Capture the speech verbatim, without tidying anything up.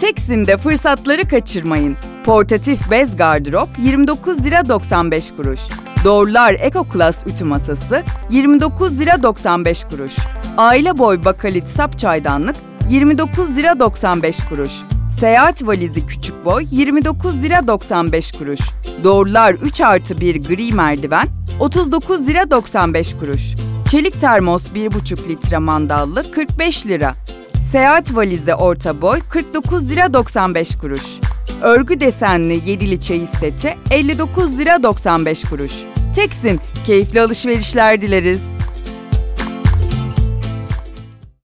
Teksin'de fırsatları kaçırmayın. Portatif bez gardırop yirmi dokuz lira doksan beş kuruş. Doğrular Eco Class ütü masası yirmi dokuz lira doksan beş kuruş. Aile boy bakalit sap çaydanlık yirmi dokuz lira doksan beş kuruş. Seyahat valizi küçük boy yirmi dokuz lira doksan beş kuruş. Doğrular üç artı bir gri merdiven otuz dokuz lira doksan beş kuruş. Çelik termos bir buçuk litre mandallı kırk beş lira. Seyahat valizi orta boy kırk dokuz lira doksan beş kuruş. Örgü desenli yedili çeyiz seti elli dokuz lira doksan beş kuruş. Teksin, keyifli alışverişler dileriz.